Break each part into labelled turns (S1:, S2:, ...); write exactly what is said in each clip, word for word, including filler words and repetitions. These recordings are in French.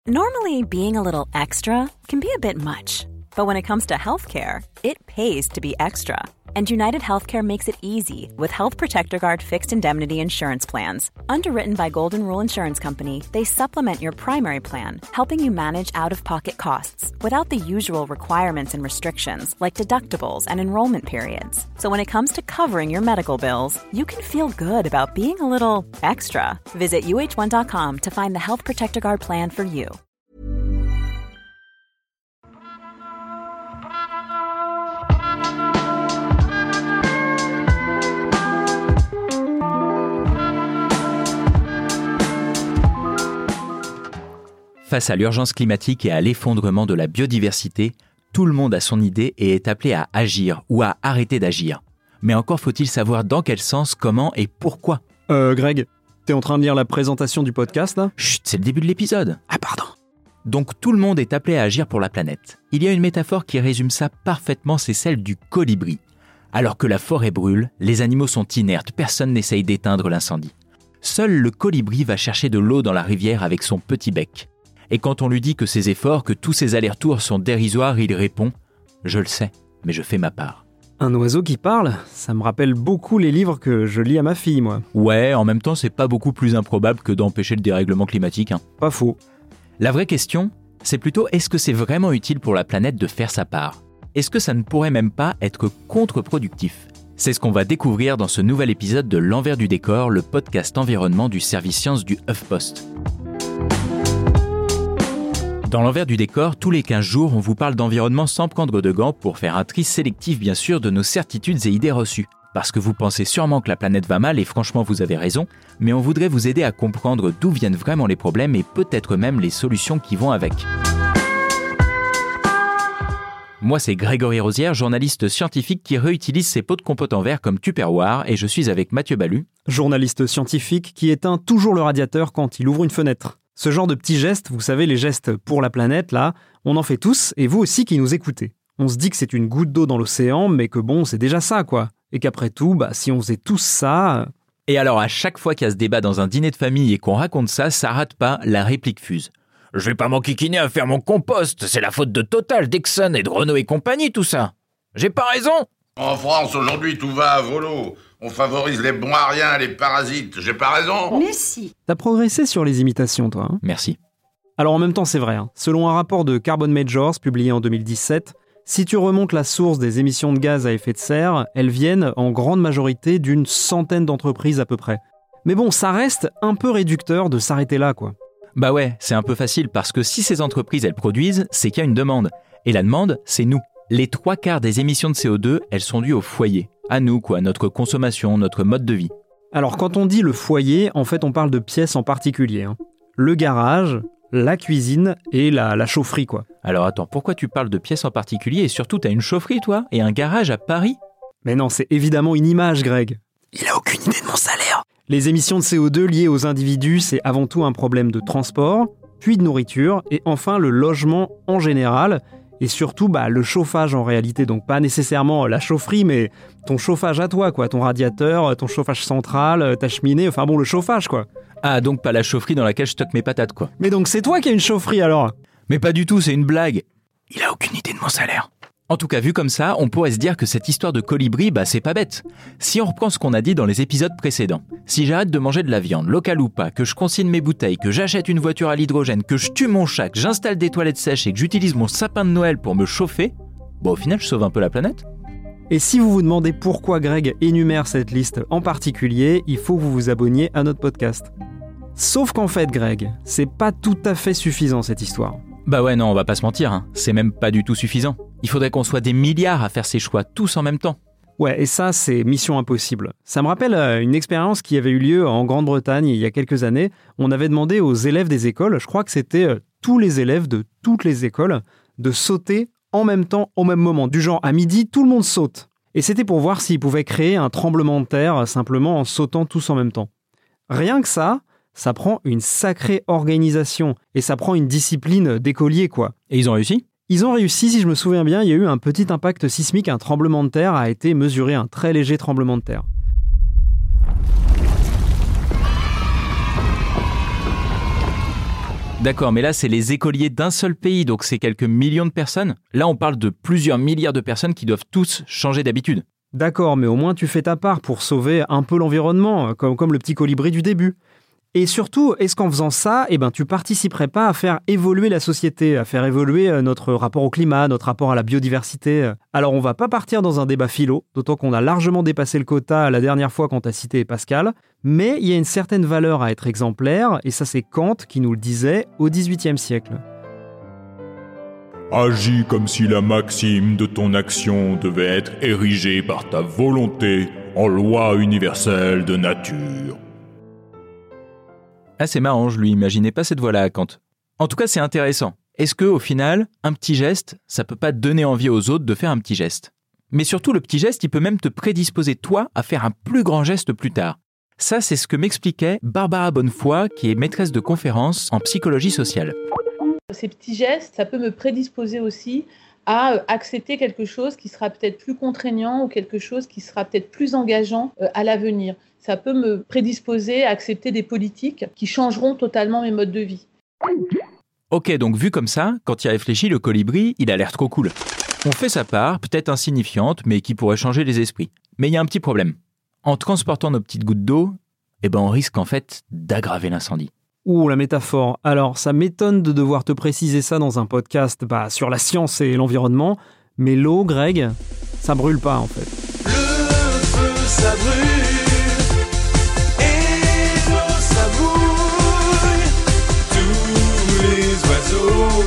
S1: Normally, being a little extra can be a bit much. But when it comes to healthcare, it pays to be extra. And United Healthcare makes it easy with Health Protector Guard fixed indemnity insurance plans. Underwritten by Golden Rule Insurance Company, they supplement your primary plan, helping you manage out-of-pocket costs without the usual requirements and restrictions like deductibles and enrollment periods. So when it comes to covering your medical bills, you can feel good about being a little extra. Visit U H one dot com to find the Health Protector Guard plan for you.
S2: Face à l'urgence climatique et à l'effondrement de la biodiversité, tout le monde a son idée et est appelé à agir ou à arrêter d'agir. Mais encore faut-il savoir dans quel sens, comment et pourquoi.
S3: Euh, Greg, t'es en train de lire la présentation du podcast, là ?
S2: Chut, c'est le début de l'épisode.
S3: Ah, pardon.
S2: Donc tout le monde est appelé à agir pour la planète. Il y a une métaphore qui résume ça parfaitement, c'est celle du colibri. Alors que la forêt brûle, les animaux sont inertes, personne n'essaye d'éteindre l'incendie. Seul le colibri va chercher de l'eau dans la rivière avec son petit bec. Et quand on lui dit que ses efforts, que tous ses allers-retours sont dérisoires, il répond « Je le sais, mais je fais ma part ».
S3: Un oiseau qui parle, ça me rappelle beaucoup les livres que je lis à ma fille, moi.
S2: Ouais, en même temps, c'est pas beaucoup plus improbable que d'empêcher le dérèglement climatique. Hein.
S3: Pas faux.
S2: La vraie question, c'est plutôt est-ce que c'est vraiment utile pour la planète de faire sa part ? Est-ce que ça ne pourrait même pas être contre-productif ? C'est ce qu'on va découvrir dans ce nouvel épisode de L'Envers du décor, le podcast environnement du service sciences du HuffPost. Dans l'envers du décor, tous les quinze jours, on vous parle d'environnement sans prendre de gants pour faire un tri sélectif bien sûr de nos certitudes et idées reçues. Parce que vous pensez sûrement que la planète va mal et franchement vous avez raison, mais on voudrait vous aider à comprendre d'où viennent vraiment les problèmes et peut-être même les solutions qui vont avec. Moi c'est Grégory Rosière, journaliste scientifique qui réutilise ses pots de compote en verre comme Tupperware et je suis avec Mathieu Balu,
S3: journaliste scientifique qui éteint toujours le radiateur quand il ouvre une fenêtre. Ce genre de petits gestes, vous savez, les gestes pour la planète, là, on en fait tous, et vous aussi qui nous écoutez. On se dit que c'est une goutte d'eau dans l'océan, mais que bon, c'est déjà ça, quoi. Et qu'après tout, bah, si on faisait tous ça...
S2: Et alors, à chaque fois qu'il y a ce débat dans un dîner de famille et qu'on raconte ça, ça rate pas, la réplique fuse. « Je vais pas m'enquiquiner à faire mon compost, c'est la faute de Total, d'Exxon et de Renault et compagnie, tout ça. J'ai pas raison !»
S4: En France, aujourd'hui, tout va à volo. On favorise les bons à rien, les parasites. J'ai pas raison ?
S5: Mais si.
S3: T'as progressé sur les imitations, toi. Hein ?
S2: Merci.
S3: Alors en même temps, c'est vrai. Hein. Selon un rapport de Carbon Majors publié en deux mille dix-sept, si tu remontes la source des émissions de gaz à effet de serre, elles viennent en grande majorité d'une centaine d'entreprises à peu près. Mais bon, ça reste un peu réducteur de s'arrêter là, quoi.
S2: Bah ouais, c'est un peu facile parce que si ces entreprises, elles produisent, c'est qu'il y a une demande. Et la demande, c'est nous. Les trois quarts des émissions de C O deux, elles sont dues au foyer. À nous, quoi, notre consommation, notre mode de vie.
S3: Alors, quand on dit le foyer, en fait, on parle de pièces en particulier. Hein. Le garage, la cuisine et la, la chaufferie, quoi.
S2: Alors attends, pourquoi tu parles de pièces en particulier et surtout, t'as une chaufferie, toi ? Et un garage à Paris ?
S3: Mais non, c'est évidemment une image, Greg. Il a aucune idée de mon salaire. Les émissions de C O deux liées aux individus, c'est avant tout un problème de transport, puis de nourriture, et enfin le logement en général... Et surtout, bah, le chauffage en réalité, donc pas nécessairement la chaufferie, mais ton chauffage à toi, quoi, ton radiateur, ton chauffage central, ta cheminée, enfin bon, le chauffage, quoi.
S2: Ah, donc pas la chaufferie dans laquelle je stocke mes patates, quoi.
S3: Mais donc c'est toi qui as une chaufferie, alors ?
S2: Mais pas du tout, c'est une blague. Il a aucune idée de mon salaire. En tout cas, vu comme ça, on pourrait se dire que cette histoire de colibri, bah c'est pas bête. Si on reprend ce qu'on a dit dans les épisodes précédents, si j'arrête de manger de la viande, locale ou pas, que je consigne mes bouteilles, que j'achète une voiture à l'hydrogène, que je tue mon chat, que j'installe des toilettes sèches et que j'utilise mon sapin de Noël pour me chauffer, bon au final je sauve un peu la planète.
S3: Et si vous vous demandez pourquoi Greg énumère cette liste en particulier, il faut que vous vous abonniez à notre podcast. Sauf qu'en fait, Greg, c'est pas tout à fait suffisant cette histoire.
S2: Bah ouais, non, on va pas se mentir, hein. C'est même pas du tout suffisant. Il faudrait qu'on soit des milliards à faire ces choix tous en même temps.
S3: Ouais, et ça, c'est mission impossible. Ça me rappelle une expérience qui avait eu lieu en Grande-Bretagne il y a quelques années. On avait demandé aux élèves des écoles, je crois que c'était tous les élèves de toutes les écoles, de sauter en même temps, au même moment. Du genre, à midi, tout le monde saute. Et c'était pour voir s'ils pouvaient créer un tremblement de terre simplement en sautant tous en même temps. Rien que ça, ça prend une sacrée organisation. Et ça prend une discipline d'écolier, quoi.
S2: Et ils ont réussi ?
S3: Ils ont réussi, si je me souviens bien, il y a eu un petit impact sismique, un tremblement de terre a été mesuré, un très léger tremblement de terre.
S2: D'accord, mais là, c'est les écoliers d'un seul pays, donc c'est quelques millions de personnes. Là, on parle de plusieurs milliards de personnes qui doivent tous changer d'habitude.
S3: D'accord, mais au moins tu fais ta part pour sauver un peu l'environnement, comme, comme le petit colibri du début. Et surtout, est-ce qu'en faisant ça, eh ben, tu participerais pas à faire évoluer la société, à faire évoluer notre rapport au climat, notre rapport à la biodiversité? Alors on va pas partir dans un débat philo, d'autant qu'on a largement dépassé le quota la dernière fois quand t'as cité Pascal, mais il y a une certaine valeur à être exemplaire, et ça c'est Kant qui nous le disait au dix-huitième siècle.
S5: Agis comme si la maxime de ton action devait être érigée par ta volonté en loi universelle de nature.
S2: Ah, c'est marrant, je lui imaginais pas cette voix-là à Kant. En tout cas, c'est intéressant. Est-ce que, au final, un petit geste, ça peut pas donner envie aux autres de faire un petit geste? Mais surtout, le petit geste, il peut même te prédisposer, toi, à faire un plus grand geste plus tard. Ça, c'est ce que m'expliquait Barbara Bonnefoy, qui est maîtresse de conférences en psychologie sociale.
S6: Ces petits gestes, ça peut me prédisposer aussi à accepter quelque chose qui sera peut-être plus contraignant ou quelque chose qui sera peut-être plus engageant à l'avenir. Ça peut me prédisposer à accepter des politiques qui changeront totalement mes modes de vie.
S2: Ok, donc vu comme ça, quand il réfléchit, le colibri, il a l'air trop cool. On fait sa part, peut-être insignifiante, mais qui pourrait changer les esprits. Mais il y a un petit problème. En transportant nos petites gouttes d'eau, eh ben on risque en fait d'aggraver l'incendie.
S3: Ouh, la métaphore. Alors, ça m'étonne de devoir te préciser ça dans un podcast bah, sur la science et l'environnement, mais l'eau, Greg, ça brûle pas en fait.
S7: Le feu, ça brûle, et l'eau, ça bouille. Tous les oiseaux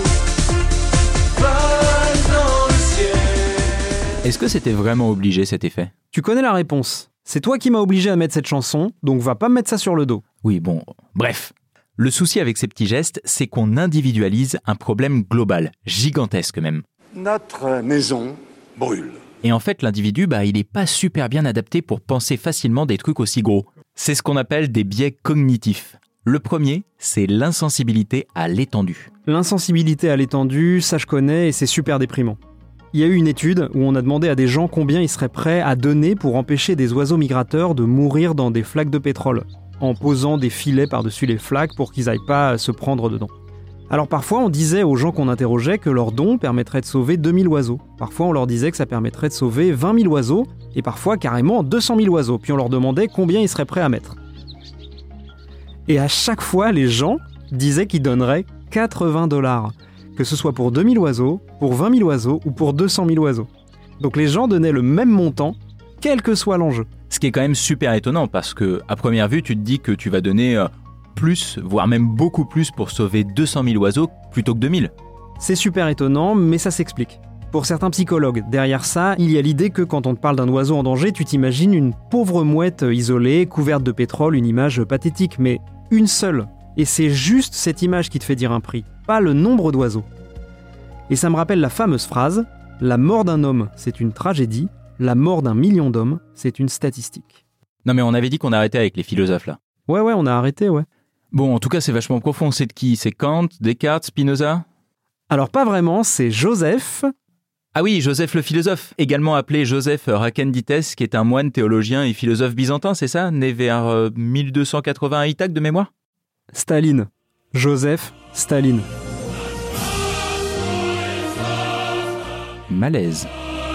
S7: volent dans le ciel.
S2: Est-ce que c'était vraiment obligé cet effet?
S3: Tu connais la réponse. C'est toi qui m'as obligé à mettre cette chanson, donc va pas me mettre ça sur le dos.
S2: Oui, bon, bref. Le souci avec ces petits gestes, c'est qu'on individualise un problème global, gigantesque même.
S8: Notre maison brûle.
S2: Et en fait, l'individu, bah, il n'est pas super bien adapté pour penser facilement des trucs aussi gros. C'est ce qu'on appelle des biais cognitifs. Le premier, c'est l'insensibilité à l'étendue.
S3: L'insensibilité à l'étendue, ça je connais et c'est super déprimant. Il y a eu une étude où on a demandé à des gens combien ils seraient prêts à donner pour empêcher des oiseaux migrateurs de mourir dans des flaques de pétrole, en posant des filets par-dessus les flaques pour qu'ils n'aillent pas se prendre dedans. Alors parfois on disait aux gens qu'on interrogeait que leur don permettrait de sauver deux mille oiseaux. Parfois on leur disait que ça permettrait de sauver vingt mille oiseaux, et parfois carrément deux cent mille oiseaux, puis on leur demandait combien ils seraient prêts à mettre. Et à chaque fois les gens disaient qu'ils donneraient quatre-vingts dollars. Que ce soit pour deux mille oiseaux, pour vingt mille oiseaux ou pour deux cent mille oiseaux. Donc les gens donnaient le même montant, quel que soit l'enjeu.
S2: Ce qui est quand même super étonnant parce que, à première vue, tu te dis que tu vas donner euh, plus, voire même beaucoup plus pour sauver deux cent mille oiseaux plutôt que deux mille.
S3: C'est super étonnant, mais ça s'explique. Pour certains psychologues, derrière ça, il y a l'idée que quand on te parle d'un oiseau en danger, tu t'imagines une pauvre mouette isolée, couverte de pétrole, une image pathétique, mais une seule. Et c'est juste cette image qui te fait dire un prix, pas le nombre d'oiseaux. Et ça me rappelle la fameuse phrase « La mort d'un homme, c'est une tragédie. La mort d'un million d'hommes, c'est une statistique. »
S2: Non mais on avait dit qu'on arrêtait avec les philosophes là.
S3: Ouais, ouais, on a arrêté, ouais.
S2: Bon, en tout cas, c'est vachement profond. C'est de qui? C'est Kant, Descartes, Spinoza?
S3: Alors pas vraiment, c'est Joseph...
S2: Ah oui, Joseph le philosophe, également appelé Joseph Rakendites, qui est un moine, théologien et philosophe byzantin, c'est ça? Né vers euh, mille deux cent quatre-vingts à Ithaque de mémoire?
S3: Staline. Joseph Staline.
S2: Malaise.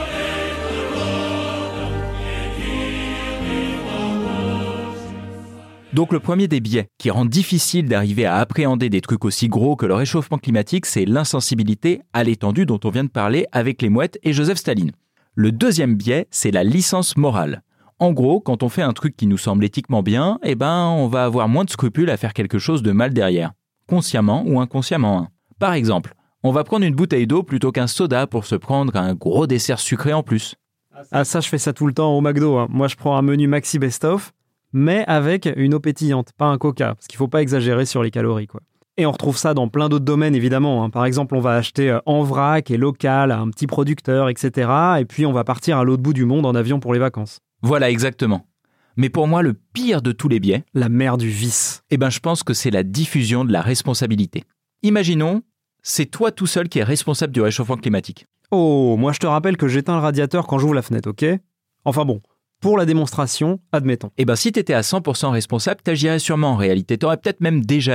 S2: Donc le premier des biais qui rend difficile d'arriver à appréhender des trucs aussi gros que le réchauffement climatique, c'est l'insensibilité à l'étendue dont on vient de parler avec les mouettes et Joseph Staline. Le deuxième biais, c'est la licence morale. En gros, quand on fait un truc qui nous semble éthiquement bien, eh ben, on va avoir moins de scrupules à faire quelque chose de mal derrière, consciemment ou inconsciemment. Hein. Par exemple, on va prendre une bouteille d'eau plutôt qu'un soda pour se prendre un gros dessert sucré en plus.
S3: Ah ça, je fais ça tout le temps au McDo. Hein. Moi, je prends un menu Maxi Best Of, mais avec une eau pétillante, pas un coca, parce qu'il faut pas exagérer sur les calories, quoi. Et on retrouve ça dans plein d'autres domaines, évidemment. Hein. Par exemple, on va acheter en vrac et local à un petit producteur, et cetera. Et puis, on va partir à l'autre bout du monde en avion pour les vacances.
S2: Voilà, exactement. Mais pour moi, le pire de tous les biais...
S3: La mère du vice.
S2: Eh ben, je pense que c'est la diffusion de la responsabilité. Imaginons, c'est toi tout seul qui es responsable du réchauffement climatique.
S3: Oh, moi je te rappelle que j'éteins le radiateur quand j'ouvre la fenêtre, ok? Enfin bon, pour la démonstration, admettons.
S2: Eh ben, si t'étais à cent pour cent responsable, t'agirais sûrement en réalité. T'aurais peut-être même déjà agi.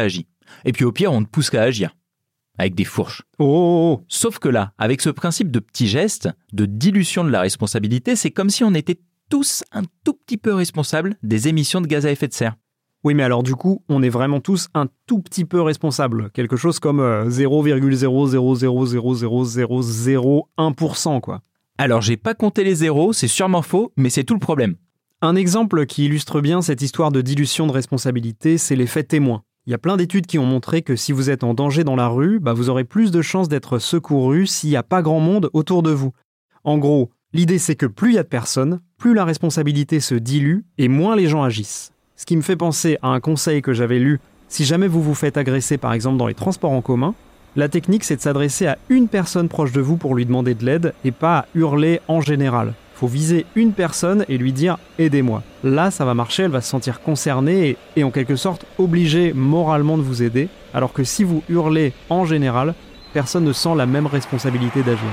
S2: Et puis au pire, on te pousse à agir. Avec des fourches.
S3: Oh, oh, oh.
S2: Sauf que là, avec ce principe de petits gestes, de dilution de la responsabilité, c'est comme si on était tous un tout petit peu responsables des émissions de gaz à effet de serre.
S3: Oui, mais alors du coup, on est vraiment tous un tout petit peu responsables. Quelque chose comme euh, zéro virgule zéro zéro zéro zéro zéro zéro zéro un pour cent, quoi.
S2: Alors, j'ai pas compté les zéros, c'est sûrement faux, mais c'est tout le problème.
S3: Un exemple qui illustre bien cette histoire de dilution de responsabilité, c'est l'effet témoin. Il y a plein d'études qui ont montré que si vous êtes en danger dans la rue, bah vous aurez plus de chances d'être secouru s'il n'y a pas grand monde autour de vous. En gros, l'idée c'est que plus il y a de personnes, plus la responsabilité se dilue et moins les gens agissent. Ce qui me fait penser à un conseil que j'avais lu, si jamais vous vous faites agresser par exemple dans les transports en commun, la technique c'est de s'adresser à une personne proche de vous pour lui demander de l'aide et pas à hurler en général. Faut viser une personne et lui dire « aidez-moi ». Là, ça va marcher, elle va se sentir concernée et, et en quelque sorte obligée moralement de vous aider, alors que si vous hurlez en général, personne ne sent la même responsabilité d'agir.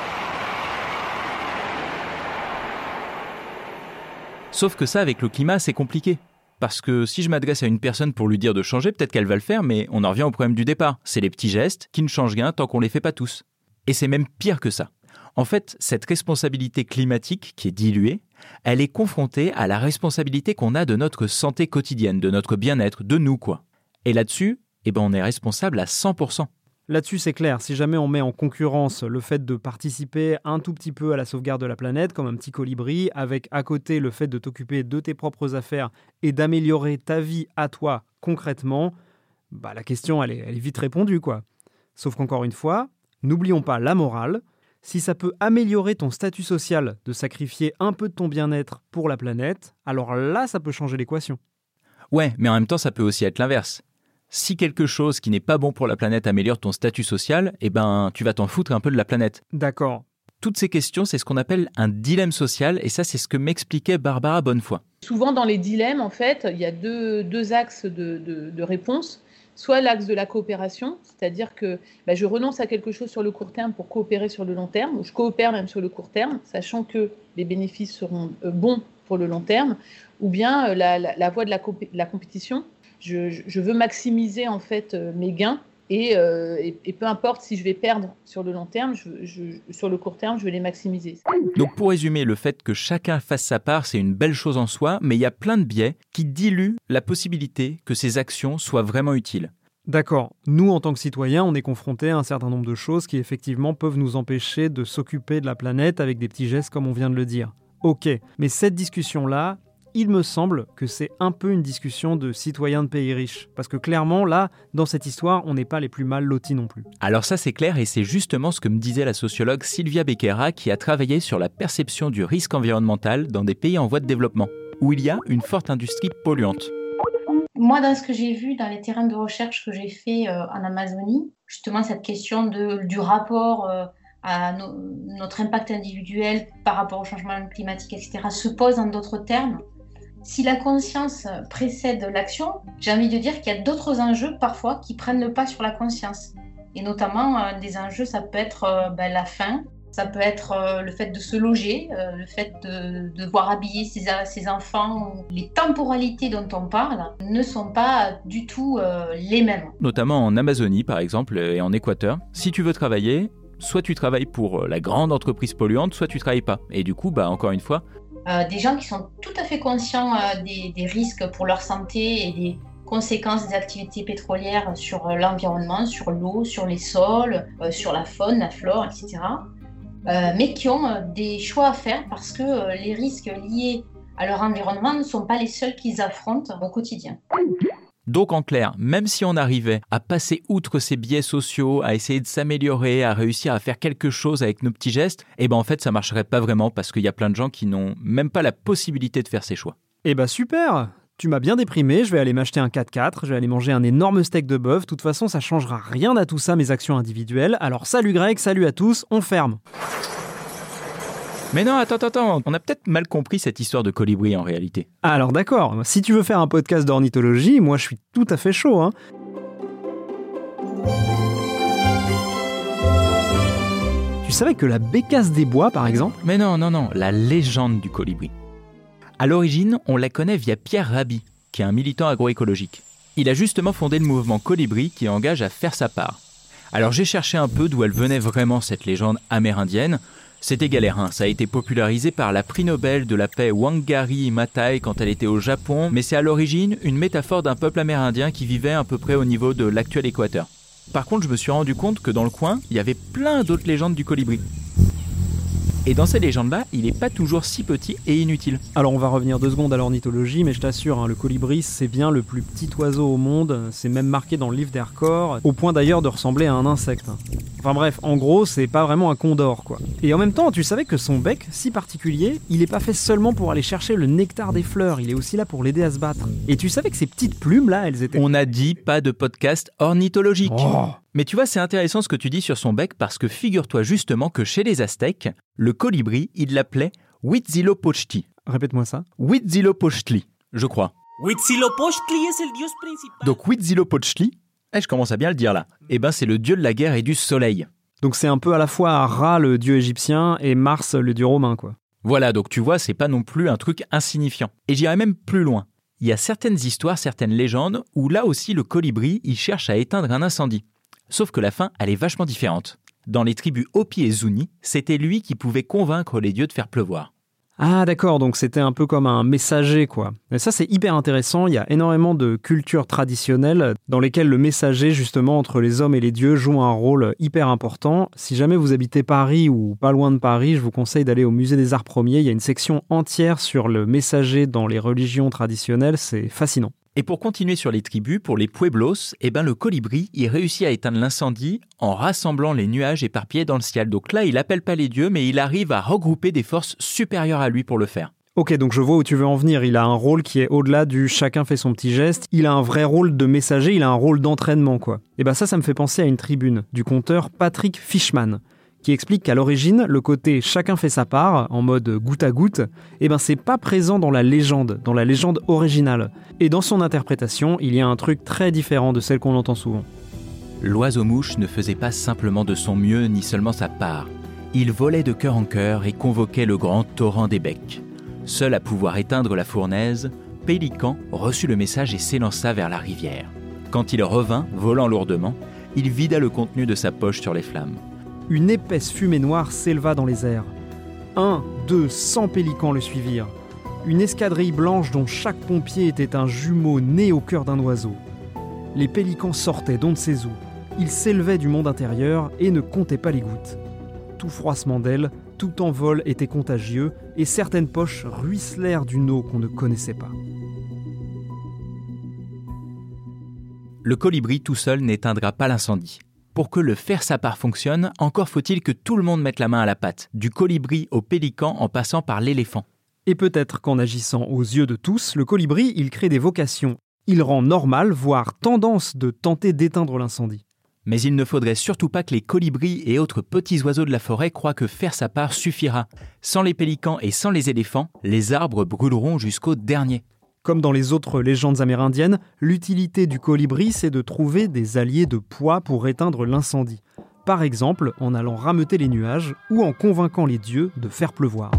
S2: Sauf que ça, avec le climat, c'est compliqué. Parce que si je m'adresse à une personne pour lui dire de changer, peut-être qu'elle va le faire, mais on en revient au problème du départ. C'est les petits gestes qui ne changent rien tant qu'on les fait pas tous. Et c'est même pire que ça. En fait, cette responsabilité climatique qui est diluée, elle est confrontée à la responsabilité qu'on a de notre santé quotidienne, de notre bien-être, de nous, quoi. Et là-dessus, eh ben, on est responsable à cent pour cent.
S3: Là-dessus, c'est clair, si jamais on met en concurrence le fait de participer un tout petit peu à la sauvegarde de la planète, comme un petit colibri, avec à côté le fait de t'occuper de tes propres affaires et d'améliorer ta vie à toi concrètement, bah la question, elle est, elle est vite répondue, quoi. Sauf qu'encore une fois, n'oublions pas la morale. Si ça peut améliorer ton statut social de sacrifier un peu de ton bien-être pour la planète, alors là, ça peut changer l'équation.
S2: Ouais, mais en même temps, ça peut aussi être l'inverse. Si quelque chose qui n'est pas bon pour la planète améliore ton statut social, eh ben, tu vas t'en foutre un peu de la planète.
S3: D'accord.
S2: Toutes ces questions, c'est ce qu'on appelle un dilemme social, et ça, c'est ce que m'expliquait Barbara Bonnefoy.
S6: Souvent, dans les dilemmes, en fait, il y a deux, deux axes de, de, de réponse. Soit l'axe de la coopération, c'est-à-dire que bah, je renonce à quelque chose sur le court terme pour coopérer sur le long terme, ou je coopère même sur le court terme, sachant que les bénéfices seront euh, bons pour le long terme, ou bien euh, la, la, la voie de la, co- la compétition. Je, je, je veux maximiser en fait euh, mes gains et, euh, et, et peu importe si je vais perdre sur le long terme, je, je, sur le court terme, je vais les maximiser.
S2: Donc pour résumer, le fait que chacun fasse sa part, c'est une belle chose en soi, mais il y a plein de biais qui diluent la possibilité que ces actions soient vraiment utiles.
S3: D'accord. Nous, en tant que citoyens, on est confrontés à un certain nombre de choses qui, effectivement, peuvent nous empêcher de s'occuper de la planète avec des petits gestes, comme on vient de le dire. Ok, mais cette discussion-là, il me semble que c'est un peu une discussion de citoyens de pays riches. Parce que clairement, là, dans cette histoire, on n'est pas les plus mal lotis non plus.
S2: Alors ça, c'est clair, et c'est justement ce que me disait la sociologue Sylvia Becerra, qui a travaillé sur la perception du risque environnemental dans des pays en voie de développement, où il y a une forte industrie polluante.
S9: Moi, dans ce que j'ai vu, dans les terrains de recherche que j'ai fait euh, en Amazonie, justement, cette question de, du rapport euh, à no, notre impact individuel par rapport au changement climatique, et cetera, se pose en d'autres termes. Si la conscience précède l'action, j'ai envie de dire qu'il y a d'autres enjeux parfois qui prennent le pas sur la conscience. Et notamment, euh, des enjeux, ça peut être euh, ben, la faim, ça peut être euh, le fait de se loger, euh, le fait de, de devoir habiller ses, ses enfants. Les temporalités dont on parle ne sont pas du tout euh, les mêmes.
S2: Notamment en Amazonie, par exemple, et en Équateur. Si tu veux travailler, soit tu travailles pour la grande entreprise polluante, soit tu travailles pas. Et du coup, bah, encore une fois...
S9: Euh, des gens qui sont tout à fait conscients euh, des, des risques pour leur santé et des conséquences des activités pétrolières sur euh, l'environnement, sur l'eau, sur les sols, euh, sur la faune, la flore, et cetera. Euh, mais qui ont euh, des choix à faire parce que euh, les risques liés à leur environnement ne sont pas les seuls qu'ils affrontent au quotidien.
S2: Donc en clair, même si on arrivait à passer outre ces biais sociaux, à essayer de s'améliorer, à réussir à faire quelque chose avec nos petits gestes, eh ben en fait ça marcherait pas vraiment parce qu'il y a plein de gens qui n'ont même pas la possibilité de faire ces choix.
S3: Eh ben super! Tu m'as bien déprimé, je vais aller m'acheter un quatre-quatre, je vais aller manger un énorme steak de bœuf, de toute façon ça changera rien à tout ça mes actions individuelles, alors salut Greg, salut à tous, on ferme!
S2: Mais non, attends, attends, on a peut-être mal compris cette histoire de colibri en réalité.
S3: Alors d'accord, si tu veux faire un podcast d'ornithologie, moi je suis tout à fait chaud, hein. Tu savais que la bécasse des bois, par exemple...
S2: Mais non, non, non, la légende du colibri. À l'origine, on la connaît via Pierre Rabhi, qui est un militant agroécologique. Il a justement fondé le mouvement Colibri qui engage à faire sa part. Alors j'ai cherché un peu d'où elle venait vraiment cette légende amérindienne. C'était galère, hein. Ça a été popularisé par la prix Nobel de la paix Wangari Maathai quand elle était au Japon, mais c'est à l'origine une métaphore d'un peuple amérindien qui vivait à peu près au niveau de l'actuel Équateur. Par contre, je me suis rendu compte que dans le coin, il y avait plein d'autres légendes du colibri. Et dans ces légendes-là, il n'est pas toujours si petit et inutile.
S3: Alors on va revenir deux secondes à l'ornithologie, mais je t'assure, hein, le colibri c'est bien le plus petit oiseau au monde, c'est même marqué dans le livre des records, au point d'ailleurs de ressembler à un insecte. Enfin bref, en gros, c'est pas vraiment un condor quoi. Et en même temps, tu savais que son bec, si particulier, il est pas fait seulement pour aller chercher le nectar des fleurs, il est aussi là pour l'aider à se battre. Et tu savais que ces petites plumes là, elles étaient...
S2: On a dit pas de podcast ornithologique.
S3: Oh.
S2: Mais tu vois, c'est intéressant ce que tu dis sur son bec parce que figure-toi justement que chez les Aztèques, le colibri, ils l'appelaient Huitzilopochtli.
S3: Répète-moi ça.
S2: Huitzilopochtli, je crois.
S10: Huitzilopochtli es el dios principal.
S2: Donc Huitzilopochtli, eh, je commence à bien le dire là, eh ben c'est le dieu de la guerre et du soleil.
S3: Donc c'est un peu à la fois Ra, le dieu égyptien, et Mars, le dieu romain quoi.
S2: Voilà, donc tu vois, c'est pas non plus un truc insignifiant. Et j'irai même plus loin. Il y a certaines histoires, certaines légendes, où là aussi le colibri, il cherche à éteindre un incendie. Sauf que la fin, elle est vachement différente. Dans les tribus Hopi et Zuni, c'était lui qui pouvait convaincre les dieux de faire pleuvoir.
S3: Ah d'accord, donc c'était un peu comme un messager quoi. Et ça c'est hyper intéressant, il y a énormément de cultures traditionnelles dans lesquelles le messager justement entre les hommes et les dieux joue un rôle hyper important. Si jamais vous habitez Paris ou pas loin de Paris, je vous conseille d'aller au musée des Arts Premiers, il y a une section entière sur le messager dans les religions traditionnelles, c'est fascinant.
S2: Et pour continuer sur les tribus, pour les Pueblos, eh ben le colibri, il réussit à éteindre l'incendie en rassemblant les nuages éparpillés dans le ciel. Donc là, il appelle pas les dieux, mais il arrive à regrouper des forces supérieures à lui pour le faire.
S3: Ok, donc je vois où tu veux en venir. Il a un rôle qui est au-delà du chacun fait son petit geste. Il a un vrai rôle de messager, il a un rôle d'entraînement, quoi. Et ben ça, ça me fait penser à une tribune du conteur Patrick Fishman, qui explique qu'à l'origine, le côté « chacun fait sa part », en mode goutte à goutte, eh ben c'est pas présent dans la légende, dans la légende originale. Et dans son interprétation, il y a un truc très différent de celle qu'on entend souvent.
S2: L'oiseau-mouche ne faisait pas simplement de son mieux ni seulement sa part. Il volait de cœur en cœur et convoquait le grand torrent des becs. Seul à pouvoir éteindre la fournaise, Pélican reçut le message et s'élança vers la rivière. Quand il revint, volant lourdement, il vida le contenu de sa poche sur les flammes.
S3: Une épaisse fumée noire s'éleva dans les airs. Un, deux, cent pélicans le suivirent. Une escadrille blanche dont chaque pompier était un jumeau né au cœur d'un oiseau. Les pélicans sortaient d'on ne sait où. Ils s'élevaient du monde intérieur et ne comptaient pas les gouttes. Tout froissement d'ailes, tout envol était contagieux et certaines poches ruisselèrent d'une eau qu'on ne connaissait pas.
S2: Le colibri tout seul n'éteindra pas l'incendie. Pour que le faire sa part fonctionne, encore faut-il que tout le monde mette la main à la pâte, du colibri au pélican en passant par l'éléphant.
S3: Et peut-être qu'en agissant aux yeux de tous, le colibri, il crée des vocations. Il rend normal, voire tendance de tenter d'éteindre l'incendie.
S2: Mais il ne faudrait surtout pas que les colibris et autres petits oiseaux de la forêt croient que faire sa part suffira. Sans les pélicans et sans les éléphants, les arbres brûleront jusqu'au dernier.
S3: Comme dans les autres légendes amérindiennes, l'utilité du colibri, c'est de trouver des alliés de poids pour éteindre l'incendie. Par exemple, en allant rameuter les nuages ou en convainquant les dieux de faire pleuvoir.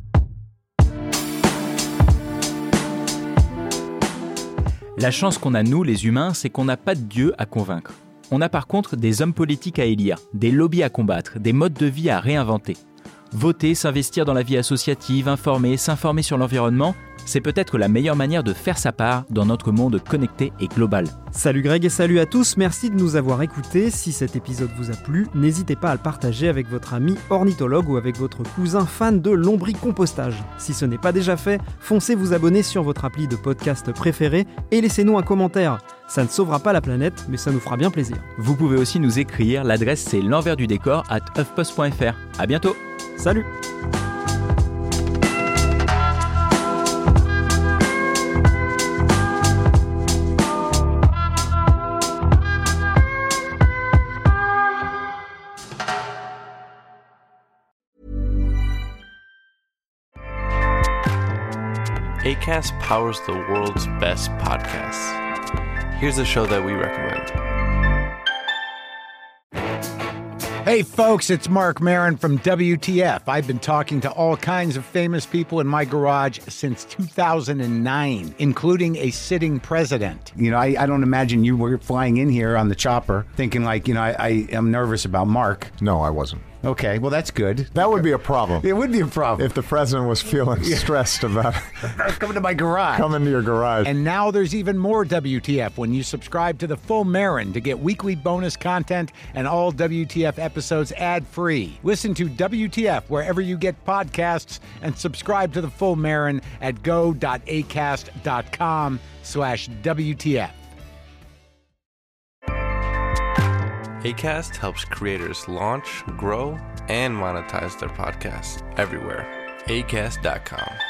S2: La chance qu'on a nous, les humains, c'est qu'on n'a pas de dieux à convaincre. On a par contre des hommes politiques à élire, des lobbies à combattre, des modes de vie à réinventer. Voter, s'investir dans la vie associative, informer, s'informer sur l'environnement, c'est peut-être la meilleure manière de faire sa part dans notre monde connecté et global.
S3: Salut Greg et salut à tous, merci de nous avoir écoutés. Si cet épisode vous a plu, n'hésitez pas à le partager avec votre ami ornithologue ou avec votre cousin fan de lombricompostage. Si ce n'est pas déjà fait, foncez vous abonner sur votre appli de podcast préféré et laissez-nous un commentaire. Ça ne sauvera pas la planète, mais ça nous fera bien plaisir.
S2: Vous pouvez aussi nous écrire, l'adresse c'est l'envers du décor arobase huffpost point f r. À bientôt.
S3: Salut.
S11: Acast powers the world's best podcasts. Here's a show that we recommend.
S12: Hey folks, it's Mark Maron from W T F. I've been talking to all kinds of famous people in my garage since two thousand nine, including a sitting president. You know, I, I don't imagine you were flying in here on the chopper thinking like, you know, I, I am nervous about Mark.
S13: No, I wasn't.
S12: Okay, well, that's good.
S13: That would be a problem.
S12: It would be a problem.
S13: If the president was feeling
S12: Yeah.
S13: stressed about
S12: coming to my garage.
S13: coming to your garage.
S12: And now there's even more W T F when you subscribe to the Full Marin to get weekly bonus content and all W T F episodes ad-free. Listen to W T F wherever you get podcasts and subscribe to the Full Marin at go.acast.com slash WTF.
S11: Acast helps creators launch, grow, and monetize their podcasts everywhere. acast dot com.